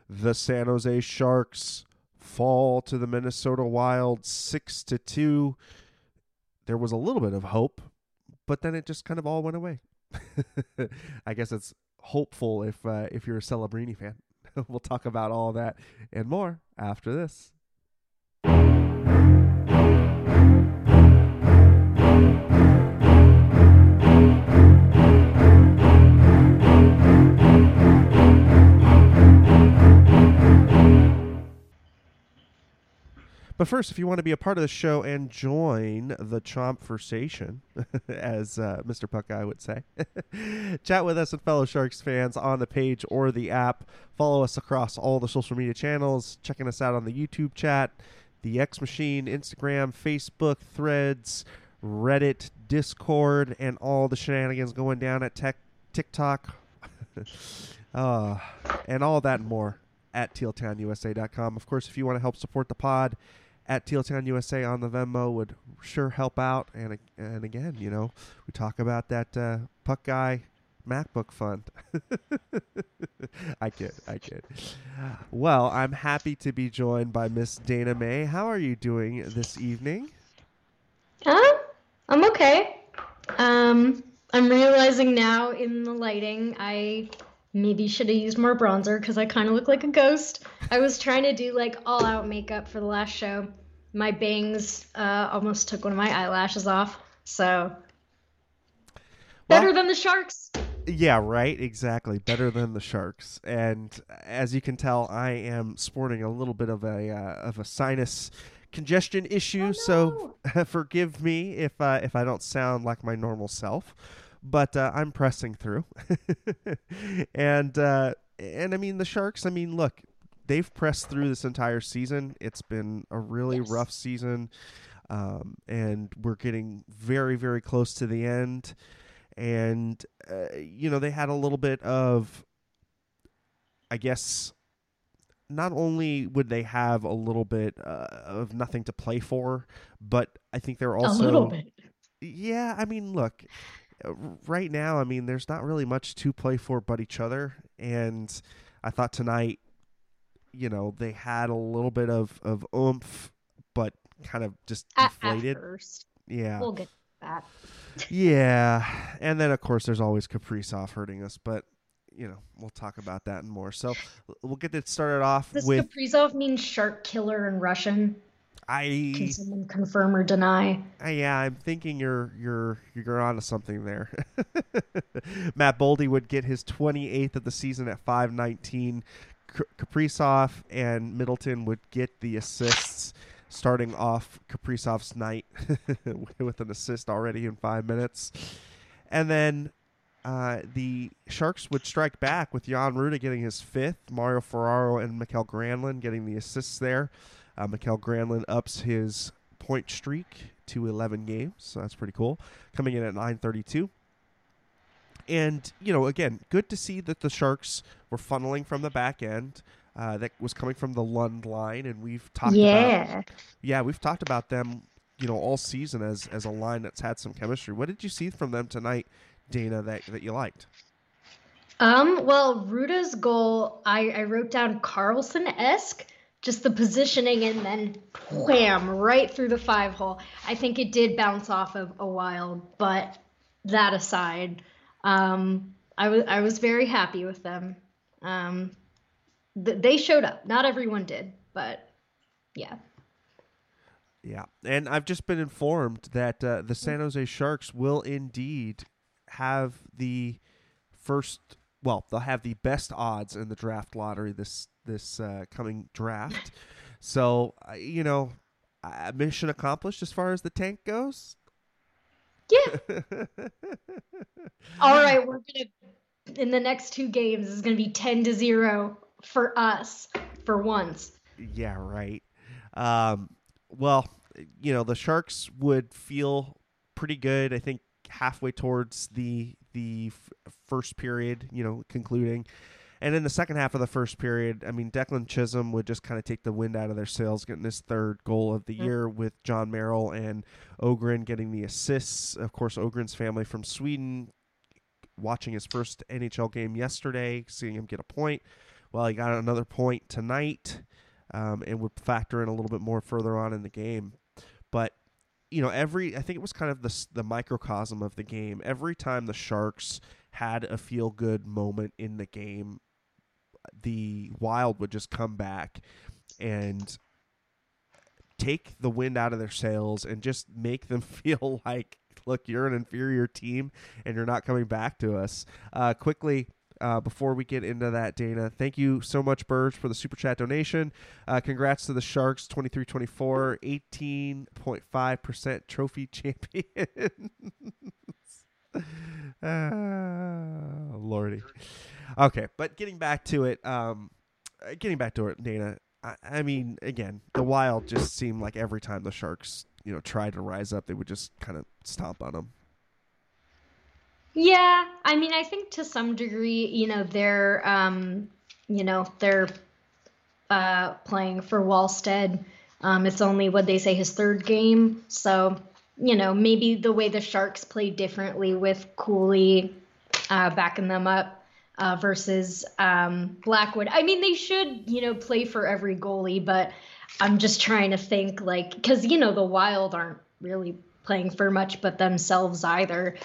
The San Jose Sharks fall to the Minnesota Wild 6-2. There was a little bit of hope, but then it just kind of all went away. I guess it's hopeful if you're a Celebrini fan. We'll talk about all that and more after this. But first, if you want to be a part of the show and join the Chompversation, as Mr. Puckeye would say, chat with us and fellow Sharks fans on the page or the app. Follow us across all the social media channels, checking us out on the YouTube chat, the X Machine, Instagram, Facebook, Threads, Reddit, Discord, and all the shenanigans going down at TikTok, and all that and more at tealtownusa.com. Of course, if you want to help support the pod, at Tealtown USA on the Venmo would sure help out. And again, you know, we talk about that Puckeye MacBook fund. I kid. Well, I'm happy to be joined by Miss Dana May. How are you doing this evening? I'm okay. I'm realizing now in the lighting I maybe should have used more bronzer because I kind of look like a ghost. I was trying to do like all out makeup for the last show. My bangs almost took one of my eyelashes off. So better than the Sharks. Yeah, right. Exactly. Better than the Sharks. And as you can tell, I am sporting a little bit of a sinus congestion issue. So forgive me if I don't sound like my normal self. But I'm pressing through. and I mean, the Sharks, I mean, look, they've pressed through this entire season. It's been a really rough season. And we're getting very, very close to the end. And, you know, they had a little bit of, I guess, not only would they have a little bit of nothing to play for, but I think they're also... A little bit. Yeah, I mean, look... Right now, I mean, there's not really much to play for but each other. And I thought tonight, you know, they had a little bit of oomph, but kind of just deflated. At first. Yeah. We'll get that. Yeah. And then, of course, there's always Kaprizov hurting us. But, you know, we'll talk about that and more. So we'll get it started off with... Does Kaprizov mean shark killer in Russian? Can someone confirm or deny? Yeah, I'm thinking you're onto something there. Matt Boldy would get his 28th of the season at 5:19. Kaprizov and Middleton would get the assists, starting off Kaprizov's night with an assist already in 5 minutes. And then the Sharks would strike back with Jan Rutta getting his 5th, Mario Ferraro and Mikael Granlund getting the assists there. Mikael Granlund ups his point streak to 11 games, so that's pretty cool. Coming in at 9:32. And, you know, again, good to see that the Sharks were funneling from the back end. That was coming from the Lund line, and we've talked about them, you know, all season as a line that's had some chemistry. What did you see from them tonight, Dana, that you liked? Well, Rutta's goal, I wrote down Carlson-esque. Just the positioning and then wham, right through the 5-hole. I think it did bounce off of a Wild, but that aside, I was very happy with them. They showed up. Not everyone did, but yeah. Yeah, and I've just been informed that the San Jose Sharks will indeed have the first... Well, they'll have the best odds in the draft lottery this coming draft. So, you know, mission accomplished as far as the tank goes. Yeah. All right, we're going to, in the next 2 games, it's going to be 10-0 for us for once. Yeah, right. Well, you know, the Sharks would feel pretty good, I think, halfway towards the first period, you know, concluding. And in the second half of the first period, I mean, Declan Chisholm would just kind of take the wind out of their sails, getting his 3rd goal of the year, with John Merrill and Ogren getting the assists. Of course, Ogren's family from Sweden, watching his first NHL game yesterday, seeing him get a point, well, he got another point tonight, and would factor in a little bit more further on in the game. But I think it was kind of the microcosm of the game. Every time the Sharks had a feel good moment in the game, the Wild would just come back and take the wind out of their sails and just make them feel like, look, you're an inferior team and you're not coming back to us. Quickly, before we get into that, Dana, thank you so much, Burge, for the Super Chat donation. Congrats to the Sharks, 23-24, 18.5% trophy champions. Lordy. Okay, but getting back to it, Dana, I mean, again, the Wild just seemed like every time the Sharks, tried to rise up, they would just kind of stomp on them. Yeah, I mean, I think to some degree, they're playing for Wallstead. It's only what they say his third game, so maybe the way the Sharks play differently with Cooley backing them up. Versus Blackwood. I mean, they should, play for every goalie, but I'm just trying to think, because, the Wild aren't really playing for much but themselves either.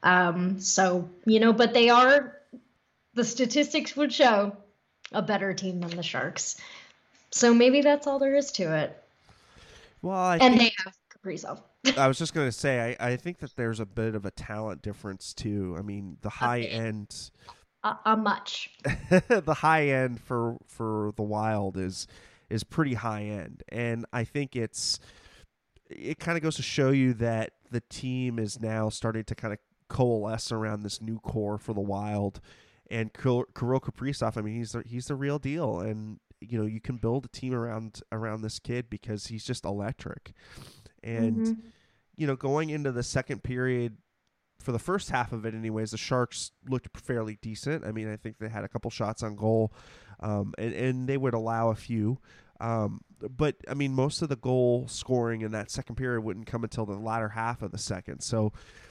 But they are, the statistics would show, a better team than the Sharks. So maybe that's all there is to it. Well, they have Kaprizov. I was just going to say, I think that there's a bit of a talent difference, too. I mean, the high end... much. The high end for the Wild is pretty high end, and I think it kind of goes to show you that the team is now starting to kind of coalesce around this new core for the Wild. And Kirill Kaprizov, I mean, he's the real deal, and you can build a team around this kid because he's just electric. And going into the second period, for the first half of it anyways, the Sharks looked fairly decent. I mean, I think they had a couple shots on goal, and they would allow a few. But, I mean, most of the goal scoring in that second period wouldn't come until the latter half of the second. So,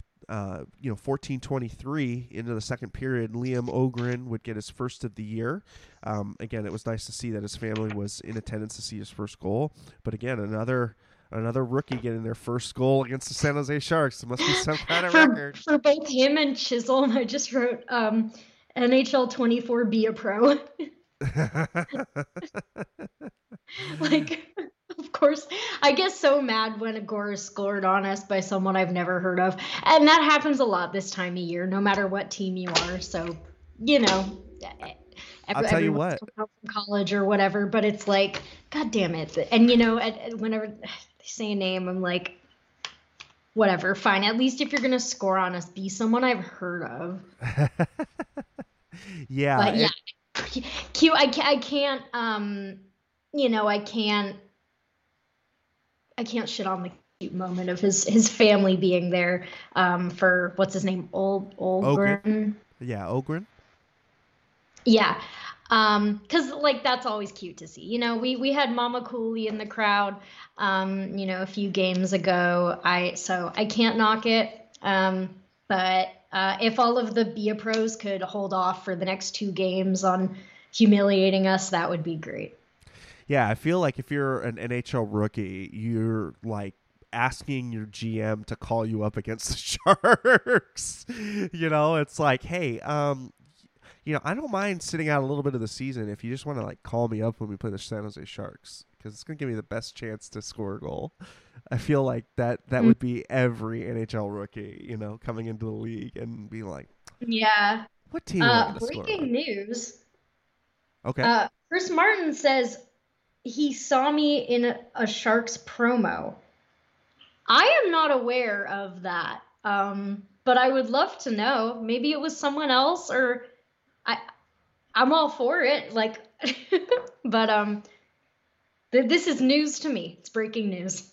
14-23 into the second period, Liam Ogren would get his first of the year. Again, it was nice to see that his family was in attendance to see his first goal. But, again, another rookie getting their first goal against the San Jose Sharks. It must be some kind of record. For both him and Chisholm, I just wrote NHL 24 be a pro. Of course, I get so mad when a goal is scored on us by someone I've never heard of. And that happens a lot this time of year, no matter what team you are. So, I'll tell you what. From college or whatever, but it's like, God damn it. And, whenever they say a name, I'm like, whatever, fine. At least if you're going to score on us, be someone I've heard of. Yeah. But yeah, Q, I can't, I can't shit on the cute moment of his family being there for, what's his name? Ogren? Yeah, Ogren. Yeah. Cause that's always cute to see, we had Mama Cooley in the crowd, a few games ago. I can't knock it. But if all of the Be a Pros could hold off for the next 2 games on humiliating us, that would be great. Yeah. I feel like if you're an NHL rookie, you're like asking your GM to call you up against the Sharks. It's like, hey, I don't mind sitting out a little bit of the season if you just want to call me up when we play the San Jose Sharks, because it's going to give me the best chance to score a goal. I feel like that would be every NHL rookie, coming into the league and be like, yeah. What team? Breaking news. Okay. Chris Martin says he saw me in a Sharks promo. I am not aware of that, but I would love to know. Maybe it was someone else, or I'm all for it. But this is news to me. It's breaking news.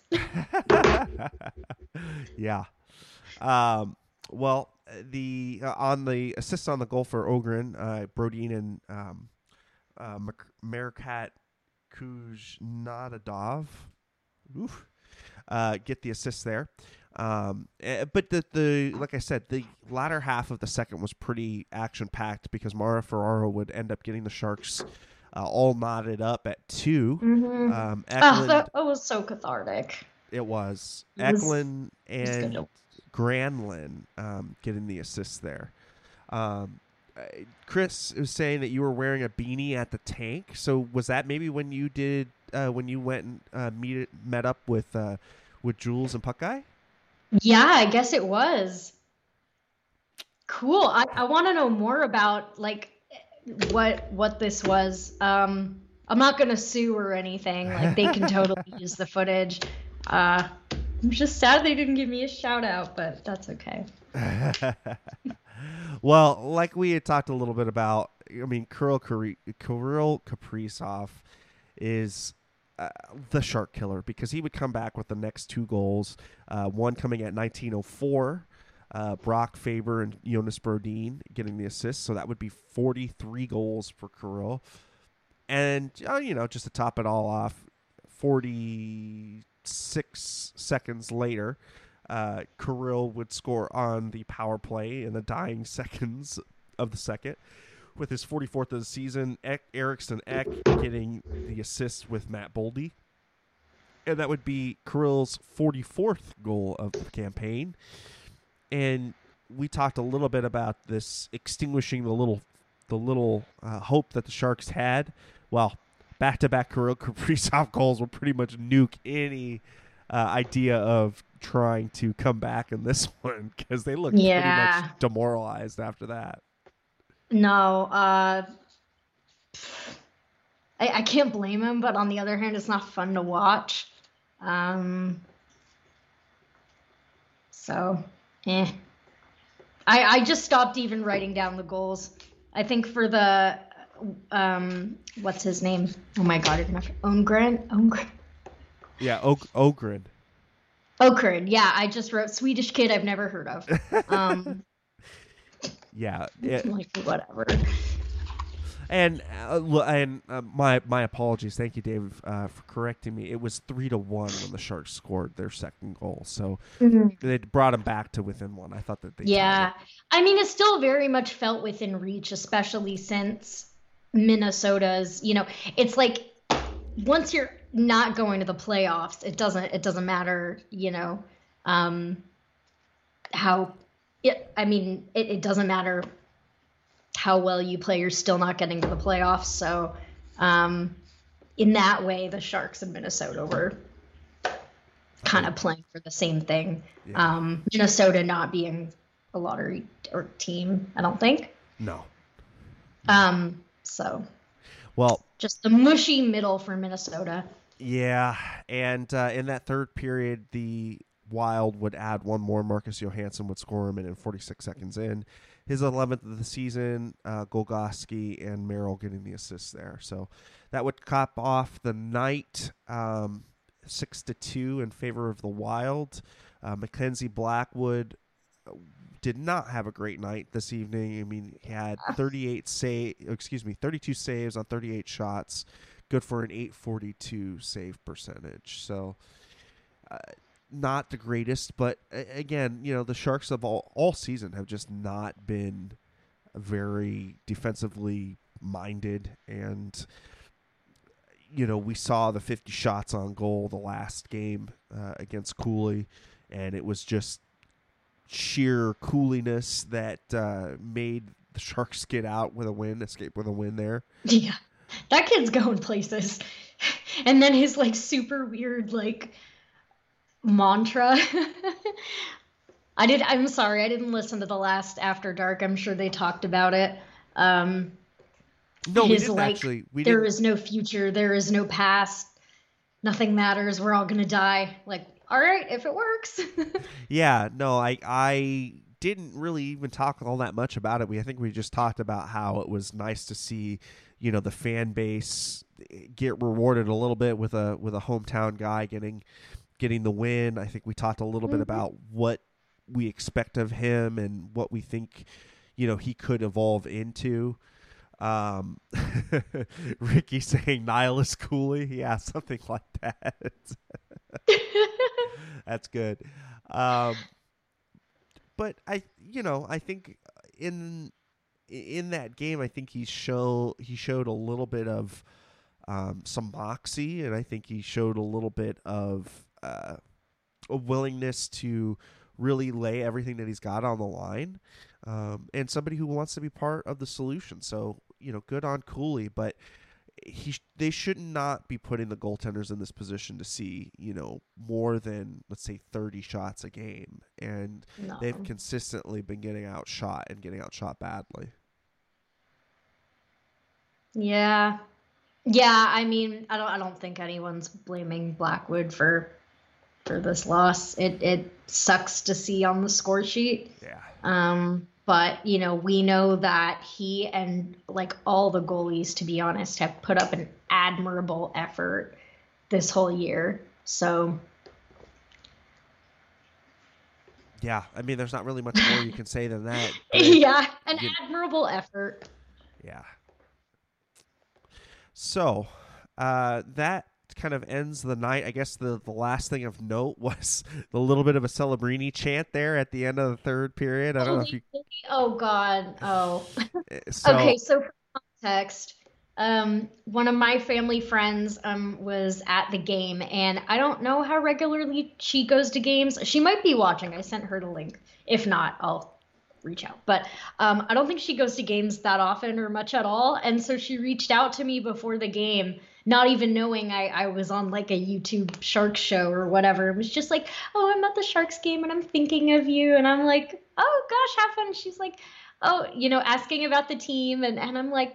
Yeah. Well, on the assists on the goal for Ogren, Brodin and Merkat Kuznetsov get the assists there. But the like I said, the latter half of the second was pretty action packed because Mara Ferraro would end up getting the Sharks all knotted up at 2. Mm-hmm. Oh, Eklund, that was so cathartic. it was It Eklund was good. and Granlund getting the assists there. Um, Chris was saying that you were wearing a beanie at the tank. So was that maybe when you did when you went and met up with Jules and Puck Guy? Yeah, I guess it was. Cool. I want to know more about like what this was. I'm not gonna sue or anything. Like they can totally use the footage. I'm just sad they didn't give me a shout out, but that's okay. Well, like we had talked a little bit about, I mean, Kirill Kaprizov is the shark killer because he would come back with the next 2 goals, one coming at 1904. Brock Faber and Jonas Brodin getting the assists, so that would be 43 goals for Kirill. And, just to top it all off, 46 seconds later, Kirill would score on the power play in the dying seconds of the second. With his 44th of the season, Eriksson Ek getting the assist with Matt Boldy. And that would be Kirill's 44th goal of the campaign. And we talked a little bit about this extinguishing the little hope that the Sharks had. Well, back-to-back Kirill Kaprizov goals will pretty much nuke any idea of trying to come back in this one because they looked pretty much demoralized after that. No, I can't blame him, but on the other hand, it's not fun to watch. I just stopped even writing down the goals. I think for the what's his name? Oh my god, Ogren. Yeah, Ogren. Ogren. Yeah, I just wrote Swedish kid I've never heard of. Yeah, like whatever. And my apologies. Thank you, Dave, for correcting me. It was 3-1 when the Sharks scored their second goal, so they brought them back to within 1. I thought that they I mean, it still very much felt within reach, especially since Minnesota's. It's like once you're not going to the playoffs, it doesn't matter. It doesn't matter how well you play, you're still not getting to the playoffs. So in that way, the Sharks and Minnesota were kind of playing for the same thing. Yeah. Minnesota not being a lottery or team, I don't think. No. So just the mushy middle for Minnesota. Yeah, and in that third period, the Wild would add one more. Marcus Johansson would score him in 46 seconds in. His 11th of the season, Golgoski and Merrill getting the assists there. So that would cap off the night 6-2 in favor of the Wild. Mackenzie Blackwood did not have a great night this evening. I mean, he had 32 saves on 38 shots, good for an .842 save percentage. So not the greatest, but again, the Sharks of all season have just not been very defensively minded, and we saw the 50 shots on goal the last game against Cooley, and it was just sheer cooliness that made the Sharks escape with a win there. Yeah, that kid's going places. And then his super weird mantra. I'm sorry, I didn't listen to the last After Dark. I'm sure they talked about it. No, we didn't actually. There is no future. There is no past. Nothing matters. We're all gonna die. All right, if it works. Yeah, no, I didn't really even talk all that much about it. I think we just talked about how it was nice to see, the fan base get rewarded a little bit with a hometown guy getting the win. I think we talked a little bit about what we expect of him and what we think, he could evolve into. Ricky saying Nihilist Cooley. Yeah, something like that. That's good. But I think in in that game, I think he showed a little bit of some moxie, and I think he showed a little bit of a willingness to really lay everything that he's got on the line, and somebody who wants to be part of the solution. So, good on Cooley, but they should not be putting the goaltenders in this position to see, more than, let's say, 30 shots a game. And No. they've consistently been getting outshot and getting outshot badly. Yeah. Yeah, I mean, I don't think anyone's blaming Blackwood for this loss. It sucks to see on the score sheet. Yeah. But, we know that he and like all the goalies, to be honest, have put up an admirable effort this whole year. So yeah, I mean, there's not really much more you can say than that. Yeah, an admirable effort. Yeah. So, that kind of ends the night. I guess the last thing of note was the little bit of a Celebrini chant there at the end of the third period. I don't know if you. Oh God. Oh. So, Okay. So for context, one of my family friends was at the game, and I don't know how regularly she goes to games. She might be watching. I sent her the link. If not, I'll reach out. But I don't think she goes to games that often or much at all. And so she reached out to me before the game, not even knowing I was on like a YouTube Sharks show or whatever. It was just like, oh, I'm at the Sharks game and I'm thinking of you. And I'm like, oh gosh, have fun. And she's like, oh, asking about the team. And I'm like,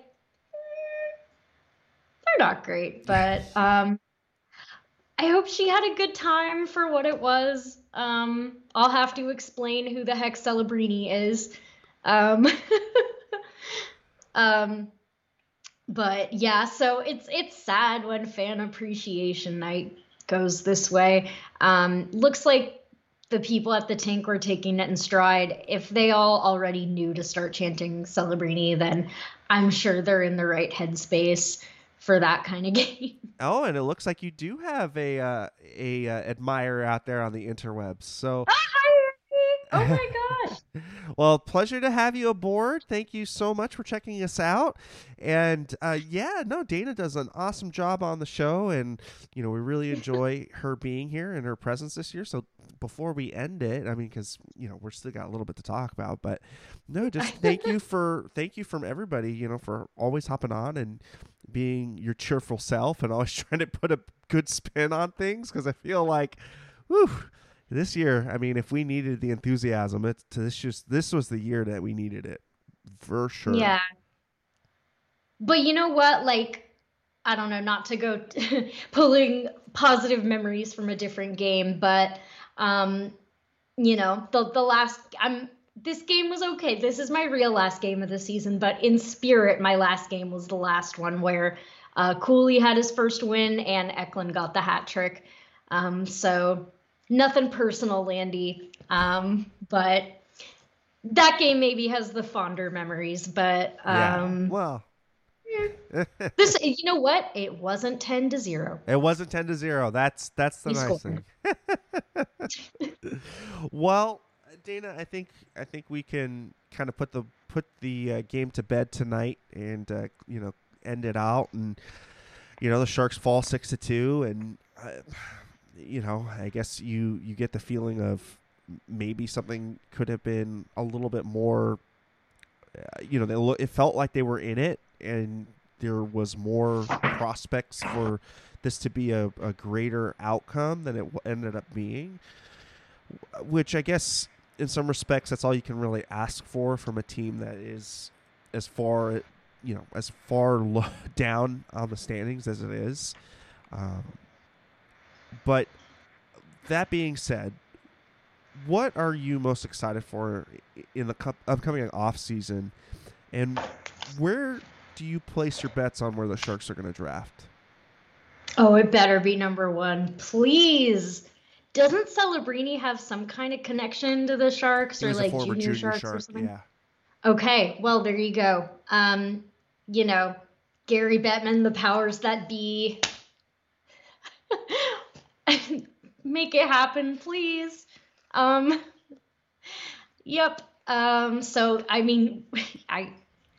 they're not great. But I hope she had a good time for what it was. I'll have to explain who the heck Celebrini is. But yeah, so it's sad when fan appreciation night goes this way. Looks like the people at the tank were taking it in stride. If they all already knew to start chanting Celebrini, then I'm sure they're in the right headspace for that kind of game. Oh, and it looks like you do have a admirer out there on the interwebs. So, oh my gosh! Well, pleasure to have you aboard. Thank you so much for checking us out. And Dana does an awesome job on the show, and we really enjoy her being here and her presence this year. So before we end it, I mean, because we're still got a little bit to talk about, but no, just thank you from everybody, for always hopping on and being your cheerful self and always trying to put a good spin on things, because I feel like, whew, this year, I mean, if we needed the enthusiasm, this was the year that we needed it, for sure. Yeah. But you know what? Like, I don't know, not to go pulling positive memories from a different game, but the last this game was okay. This is my real last game of the season, but in spirit, my last game was the last one where Cooley had his first win and Eklund got the hat trick. So nothing personal, Landy. But that game maybe has the fonder memories, but well. This, you know what? It wasn't 10-0. It wasn't 10-0. That's the nice thing. Well, Dana, I think we can kind of put the game to bed tonight, and end it out, and the Sharks fall 6-2, and I guess you get the feeling of maybe something could have been a little bit more. It felt like they were in it, and there was more prospects for this to be a greater outcome than it ended up being, which I guess in some respects that's all you can really ask for from a team that is as far down on the standings as it is. But that being said, what are you most excited for in the upcoming off season, and where do you place your bets on where the Sharks are going to draft? Oh, it better be number one, please. Doesn't Celebrini have some kind of connection to the Sharks, or like junior Sharks or something? Yeah. Okay, well, there you go. Gary Bettman, the powers that be. Make it happen, please. Yep. So, I mean,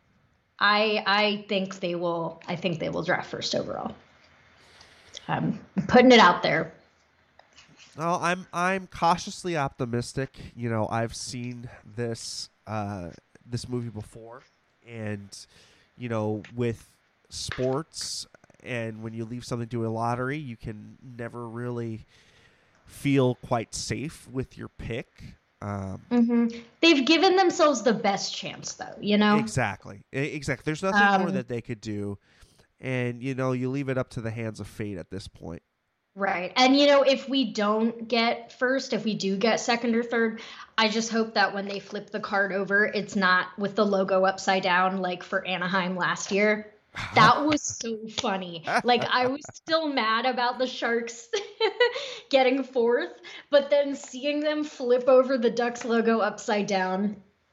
I think they will. I think they will draft first overall. I'm putting it out there. Well, I'm cautiously optimistic. I've seen this movie before, and with sports, and when you leave something to a lottery, you can never really feel quite safe with your pick. They've given themselves the best chance, though. Exactly. There's nothing more that they could do, and you leave it up to the hands of fate at this point. Right. And if we don't get first, if we do get second or third, I just hope that when they flip the card over, it's not with the logo upside down like for Anaheim last year. That was so funny. Like, I was still mad about the Sharks getting fourth, but then seeing them flip over the Ducks logo upside down.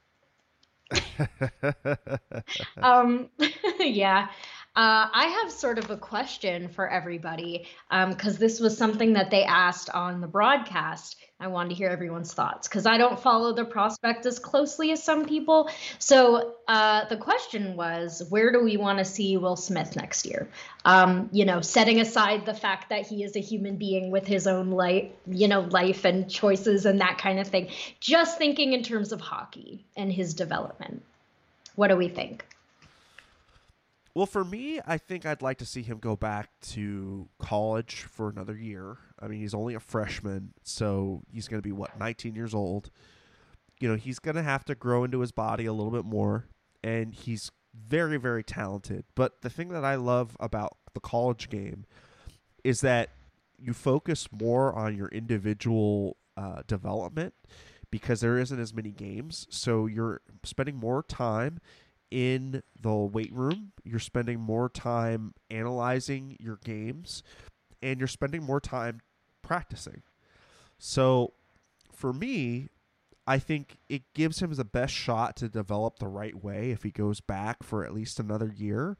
Yeah. I have sort of a question for everybody, because this was something that they asked on the broadcast. I wanted to hear everyone's thoughts because I don't follow the prospect as closely as some people. So the question was, where do we want to see Will Smith next year? Setting aside the fact that he is a human being with his own life and choices and that kind of thing, just thinking in terms of hockey and his development. What do we think? Well, for me, I think I'd like to see him go back to college for another year. I mean, he's only a freshman, so he's going to be, 19 years old. He's going to have to grow into his body a little bit more, and he's very, very talented. But the thing that I love about the college game is that you focus more on your individual development because there isn't as many games. So you're spending more time in the weight room, you're spending more time analyzing your games, and you're spending more time practicing. So for me, I think it gives him the best shot to develop the right way if he goes back for at least another year.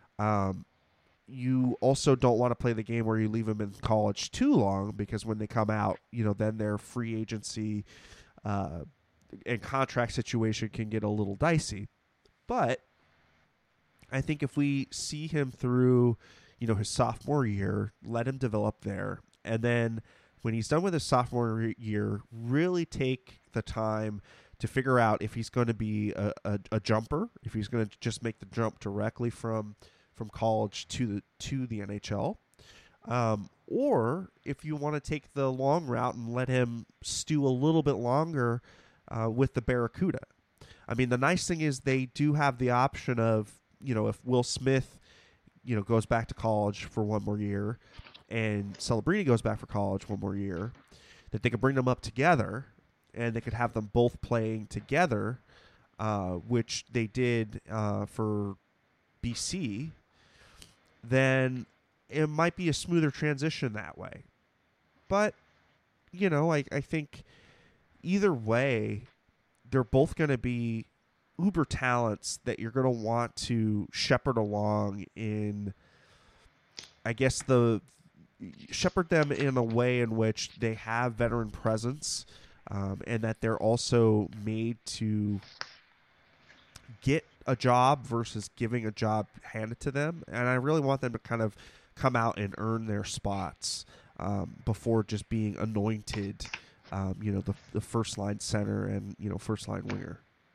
You also don't want to play the game where you leave them in college too long, because when they come out, then their free agency and contract situation can get a little dicey. But I think if we see him through, his sophomore year, let him develop there, and then when he's done with his sophomore year, really take the time to figure out if he's going to be a jumper, if he's going to just make the jump directly from college to the NHL, or if you want to take the long route and let him stew a little bit longer with the Barracuda. I mean, the nice thing is they do have the option of, if Will Smith, goes back to college for one more year and Celebrini goes back for college one more year, that they could bring them up together and they could have them both playing together, which they did for BC. Then it might be a smoother transition that way. But, I think either way, they're both going to be uber talents that you're going to want to shepherd along in, I guess, shepherd them in a way in which they have veteran presence, and that they're also made to get a job versus giving a job handed to them. And I really want them to kind of come out and earn their spots before just being anointed the first line center and, first line winger.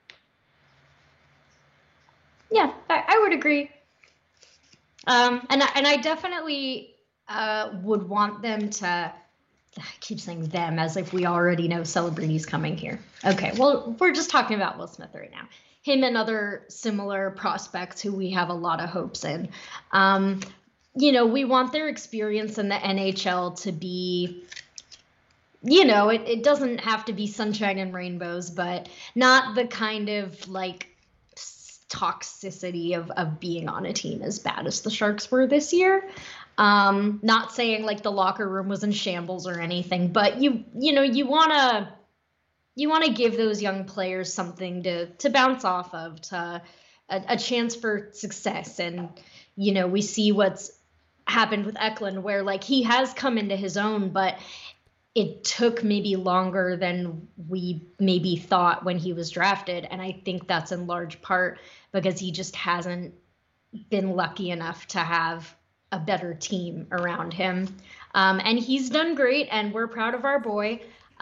Yeah, I would agree. And I definitely would want them to, I keep saying them as if we already know Celebrini's coming here. Okay, well, we're just talking about Will Smith right now. Him and other similar prospects who we have a lot of hopes in. We want their experience in the NHL to be, it doesn't have to be sunshine and rainbows, but not the kind of like toxicity of being on a team as bad as the Sharks were this year. Not saying like the locker room was in shambles or anything, but you want to give those young players something to bounce off of, to a chance for success. And we see what's happened with Eklund, where like he has come into his own, but it took maybe longer than we maybe thought when he was drafted. And I think that's in large part because he just hasn't been lucky enough to have a better team around him. And he's done great, and we're proud of our boy.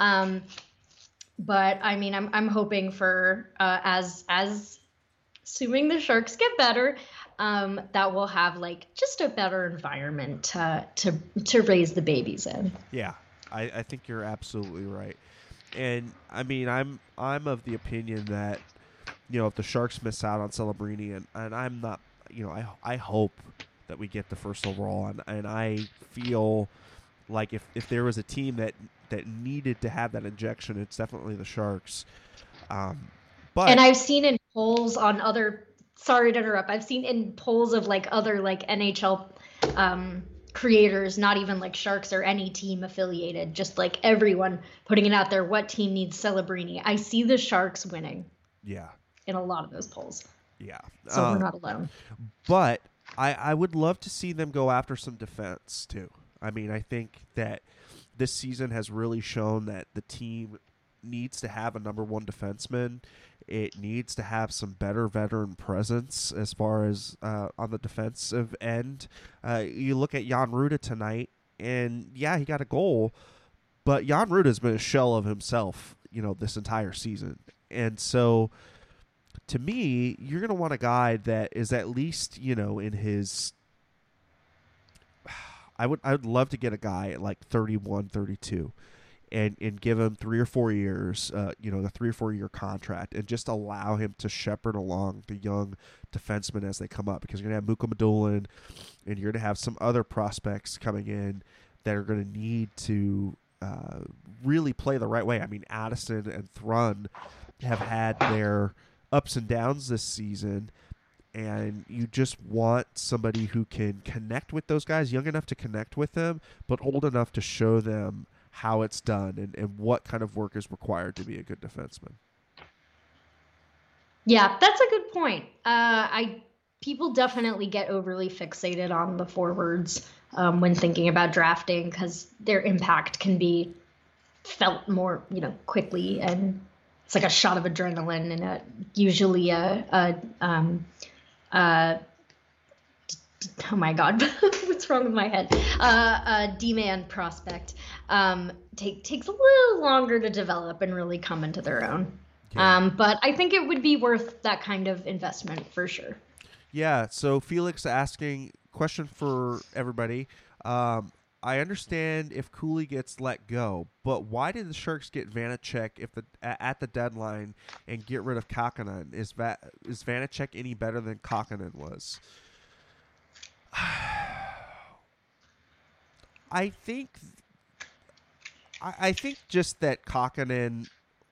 But I mean, I'm hoping for as assuming the Sharks get better, that we'll have like just a better environment to raise the babies in. Yeah, I think you're absolutely right. And I mean, I'm of the opinion that if the Sharks miss out on Celebrini, and I'm not, I hope that we get the first overall, and I feel like if there was a team that needed to have that injection, it's definitely the Sharks. But and I've seen in polls on other. Sorry to interrupt. I've seen in polls of like other like NHL creators, not even like Sharks or any team affiliated, just like everyone putting it out there. What team needs Celebrini? I see the Sharks winning. Yeah. In a lot of those polls. Yeah. So we're not alone. But I would love to see them go after some defense too. I mean, I think that this season has really shown that the team needs to have a number one defenseman. It needs to have some better veteran presence as far as on the defensive end. You look at Jan Ruda tonight, and yeah, he got a goal, but Jan Ruda has been a shell of himself, this entire season. And so, to me, you're going to want a guy that is at least, in his. I would love to get a guy at like 31, 32. And give him 3 or 4 years, the 3 or 4 year contract, and just allow him to shepherd along the young defensemen as they come up. Because you're going to have Mukko Madolin, and you're going to have some other prospects coming in that are going to need to really play the right way. I mean, Addison and Thrun have had their ups and downs this season, and you just want somebody who can connect with those guys, young enough to connect with them, but old enough to show them how it's done and what kind of work is required to be a good defenseman. Yeah, that's a good point. People definitely get overly fixated on the forwards when thinking about drafting because their impact can be felt more, quickly, and it's like a shot of adrenaline and usually oh my God, what's wrong with my head? A D-man prospect takes a little longer to develop and really come into their own. Yeah. But I think it would be worth that kind of investment for sure. Yeah. So Felix asking, question for everybody. I understand if Cooley gets let go, but why did the Sharks get Vanacek at the deadline and get rid of Kakkonen? Is Vanacek any better than Kakkonen was? I think just that Kakkonen.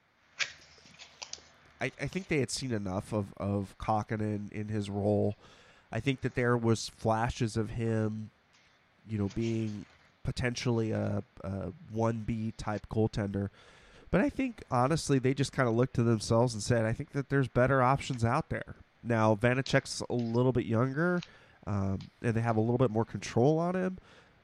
I think they had seen enough of Kakkonen in his role. I think that there was flashes of him, being potentially a 1B type goaltender. But I think, honestly, they just kind of looked to themselves and said, I think that there's better options out there. Now, Vanacek's a little bit younger, and they have a little bit more control on him.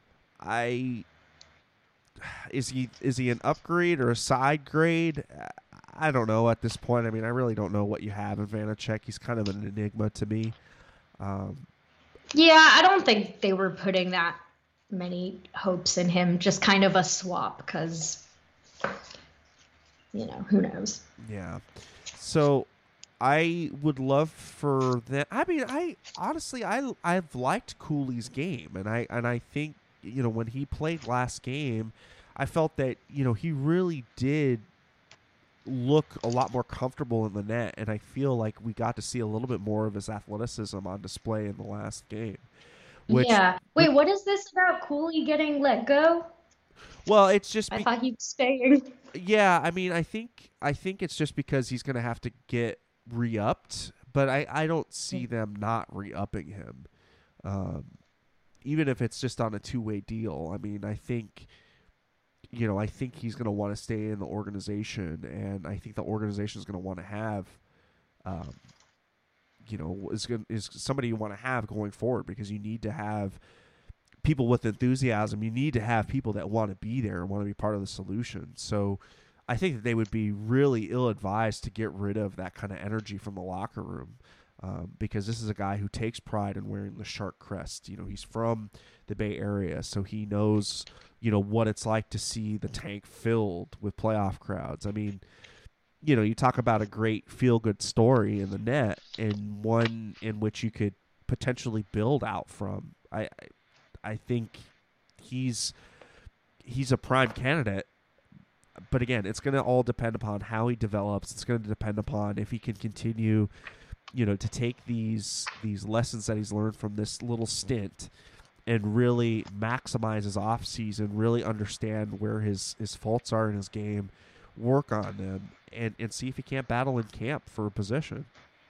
Is he an upgrade or a side grade? I don't know at this point. I mean, I really don't know what you have in Vanacek. He's kind of an enigma to me. Yeah, I don't think they were putting that many hopes in him. Just kind of a swap because, who knows? Yeah. So I would love for that. I mean, I've liked Cooley's game, and I think when he played last game, I felt that he really did look a lot more comfortable in the net, and I feel like we got to see a little bit more of his athleticism on display in the last game. Yeah. Wait, what is this about Cooley getting let go? Well, it's just I thought he was staying. Yeah, I mean, I think it's just because he's going to have to get re-upped, but I don't see them not re-upping him, even if it's just on a two-way deal. I mean, I think he's going to want to stay in the organization, and I think the organization is going to want to have, is somebody you want to have going forward, because you need to have people with enthusiasm. You need to have people that want to be there and want to be part of the solution. So I think that they would be really ill-advised to get rid of that kind of energy from the locker room, because this is a guy who takes pride in wearing the Shark crest. He's from the Bay Area, so he knows, what it's like to see the tank filled with playoff crowds. I mean, you talk about a great feel-good story in the net, and one in which you could potentially build out from. I think he's a prime candidate. But again, it's going to all depend upon how he develops. It's going to depend upon if he can continue, to take these lessons that he's learned from this little stint and really maximize his off season, really understand where his faults are in his game, work on them, and see if he can't battle in camp for a position.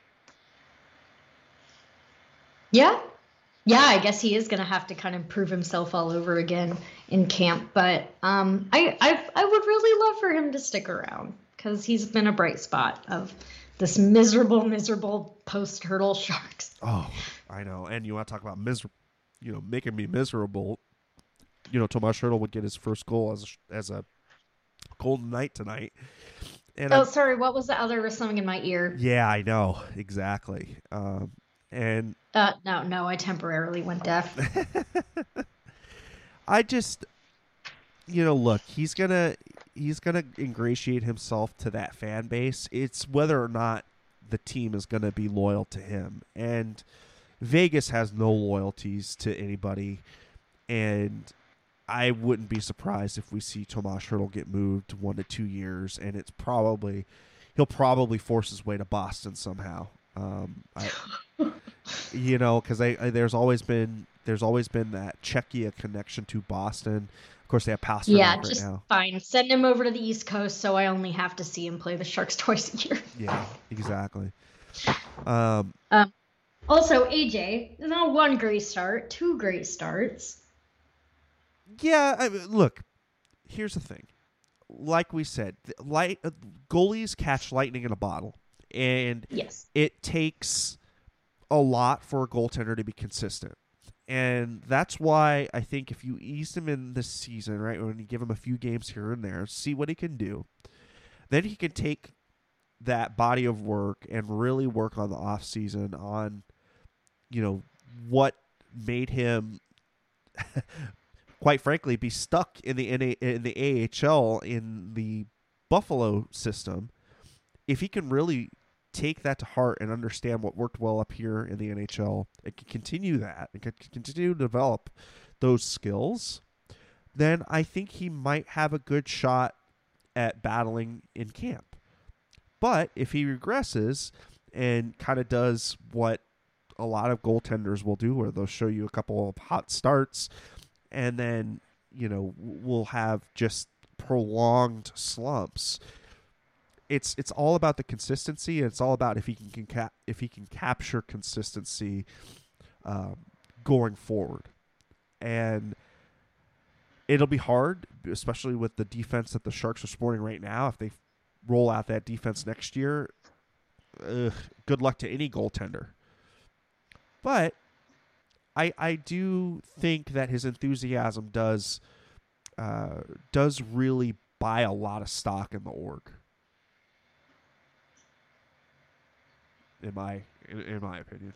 Yeah. Yeah, I guess he is going to have to kind of prove himself all over again in camp. But I would really love for him to stick around, because he's been a bright spot of this miserable post-hurdle Sharks. Oh, I know. And you want to talk about making me miserable. Tomas Hertl would get his first goal as a Golden Knight tonight. And sorry, what was the other something in my ear? Yeah, I know. Exactly. And no, I temporarily went deaf. I just, look, he's gonna ingratiate himself to that fan base. It's whether or not the team is gonna be loyal to him, and Vegas has no loyalties to anybody, and I wouldn't be surprised if we see Tomas Hertl get moved 1 to 2 years, and he'll probably force his way to Boston somehow. Because there's always been that Czechia connection to Boston. Of course, they have Pasternak right just now. Fine. Send him over to the East Coast, so I only have to see him play the Sharks twice a year. Yeah, exactly. Also, AJ, not one great start, 2 great starts. Yeah, look, here's the thing. Like we said, goalies catch lightning in a bottle. And yes, it takes a lot for a goaltender to be consistent. And that's why I think if you ease him in this season, right, when you give him a few games here and there, see what he can do, then he can take that body of work and really work on the off season on, what made him, quite frankly, be stuck in the AHL in the Buffalo system. If he can really take that to heart and understand what worked well up here in the NHL and can continue that and can continue to develop those skills, then I think he might have a good shot at battling in camp. But if he regresses and kind of does what a lot of goaltenders will do, where they'll show you a couple of hot starts and then, we'll have just prolonged slumps, It's all about the consistency, and it's all about if he can capture consistency going forward, and it'll be hard, especially with the defense that the Sharks are sporting right now. If they roll out that defense next year, good luck to any goaltender. But I do think that his enthusiasm does really buy a lot of stock in the org. In my opinion.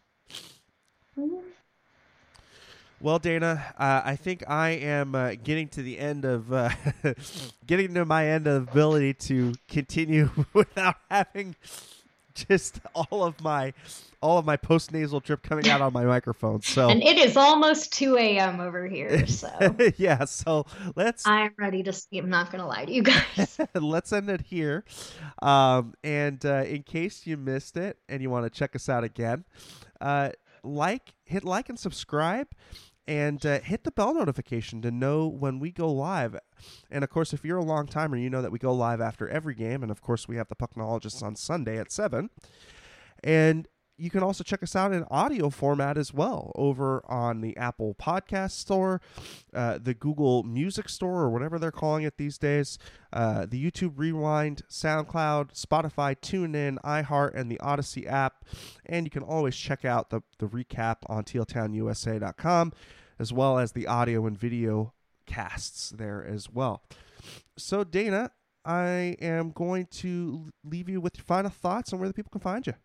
Well, Dana, I think I am getting to the end of getting to my end of ability to continue without having just all of my post-nasal drip coming out on my microphone. So, and it is almost 2 a.m. over here. So yeah, so I'm ready to sleep. I'm not gonna lie to you guys. Let's end it here. And in case you missed it and you want to check us out again, hit like and subscribe. And hit the bell notification to know when we go live. And, of course, if you're a long timer, you know that we go live after every game. And, of course, we have the Pucknologists on Sunday at 7. And you can also check us out in audio format as well over on the Apple Podcast Store, the Google Music Store, or whatever they're calling it these days, the YouTube Rewind, SoundCloud, Spotify, TuneIn, iHeart, and the Odyssey app. And you can always check out the recap on tealtownusa.com, as well as the audio and video casts there as well. So, Dana, I am going to leave you with your final thoughts on where the people can find you.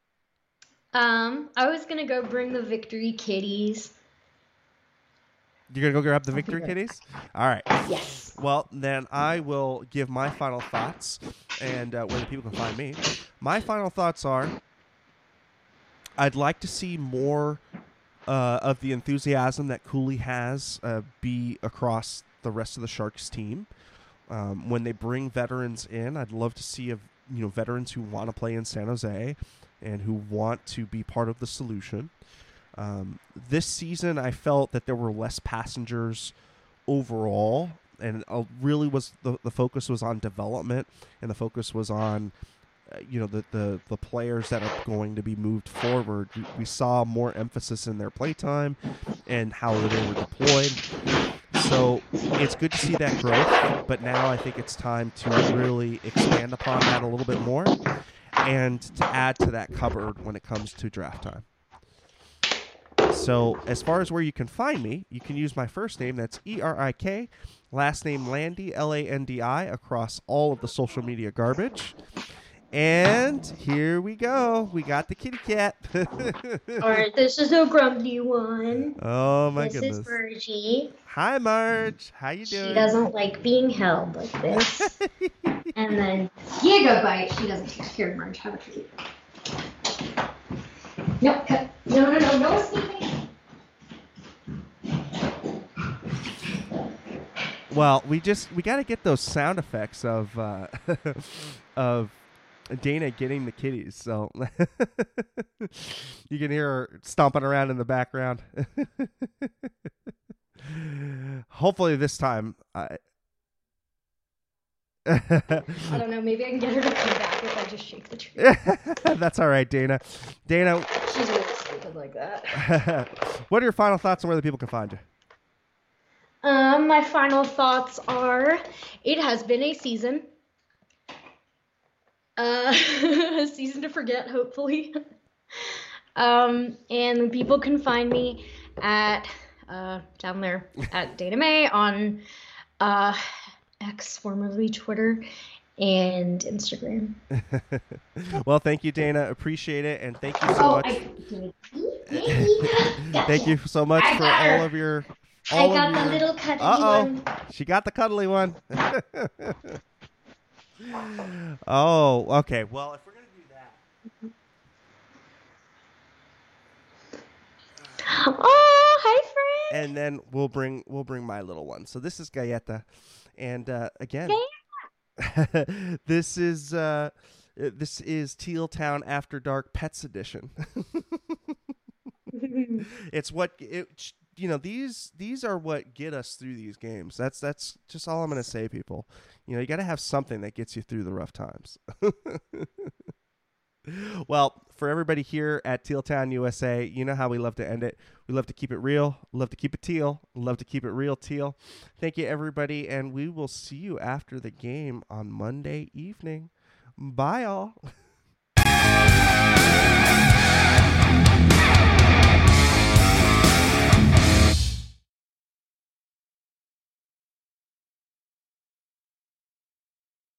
I was gonna go bring the victory kitties. You're going to go grab the victory kitties? All right. Yes. Well, then I will give my final thoughts and where the people can find me. My final thoughts are I'd like to see more of the enthusiasm that Cooley has be across the rest of the Sharks team. When they bring veterans in, I'd love to see veterans who want to play in San Jose and who want to be part of the solution. This season, I felt that there were less passengers overall, and really was the focus was on development, and the focus was on the players that are going to be moved forward. We saw more emphasis in their playtime and how they were deployed. So it's good to see that growth, but now I think it's time to really expand upon that a little bit more and to add to that cupboard when it comes to draft time. So as far as where you can find me, you can use my first name, that's Erik, last name Landi, Landi, across all of the social media garbage. And here we go. We got the kitty cat. All right, this is a grumpy one. Oh, my goodness. This is Virgie. Hi, Marge. How you doing? She doesn't like being held like this. And then Gigabyte. She doesn't take care of Marge. Have a treat. No, cut. No escaping. Well, we got to get those sound effects of of Dana getting the kitties, so you can hear her stomping around in the background. Hopefully this time I don't know, maybe I can get her to come back if I just shake the tree. That's all right, Dana. Dana, she's really stupid like that. What are your final thoughts on where the people can find you? My final thoughts are, it has been a season. A season to forget, hopefully. And people can find me at down there at Dana May on X, formerly Twitter, and Instagram. Well, thank you, Dana. Appreciate it, and thank you so much. Thank you so much for all of your. I got the little cuddly one. She got the cuddly one. Oh, okay. Well, if we're gonna do that. Oh, hi, friend. And then we'll bring my little one. So this is Galleta, and again, this is Teal Town After Dark Pets Edition. It's what it. These are what get us through these games. That's just all I'm going to say, people. You got to have something that gets you through the rough times. Well, for everybody here at Teal Town USA, you know how we love to end it. We love to keep it real. We love to keep it teal. We love to keep it real teal. Thank you, everybody, and we will see you after the game on Monday evening. Bye, all.